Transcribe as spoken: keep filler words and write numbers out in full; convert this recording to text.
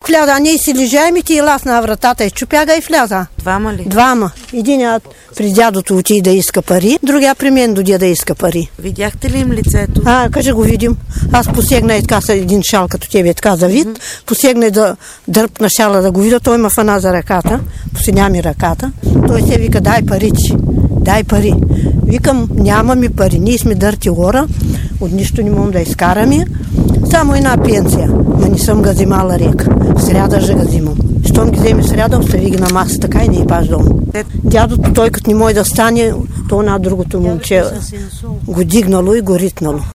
вляза, а ние си лежаем и ти е лас на вратата и чупяга и вляза. Двама ли? Двама. Единият при дядото отиде да иска пари, другия при мен дойде да иска пари. Видяхте ли им лицето? А, кажи го видим. Аз посегна и така с един шал, като тебе така за вид. Mm-hmm. Посегна да дърпна шала да го видя. Той има фана за ръката. Посиня ми ръката. Той се вика, дай парици. Дай пари. Викам, няма ми пари. Ние сме дърти хора. От нищо не мога да изкараме. Само една пенсия. Но не съм ga взимала река. В сряда же ga взимам. Щом ги вземе сряда, остави ги на маса така и не е паш дом. Дядото, той като не може да стане, то на другото момче го дигнало и го ритнало.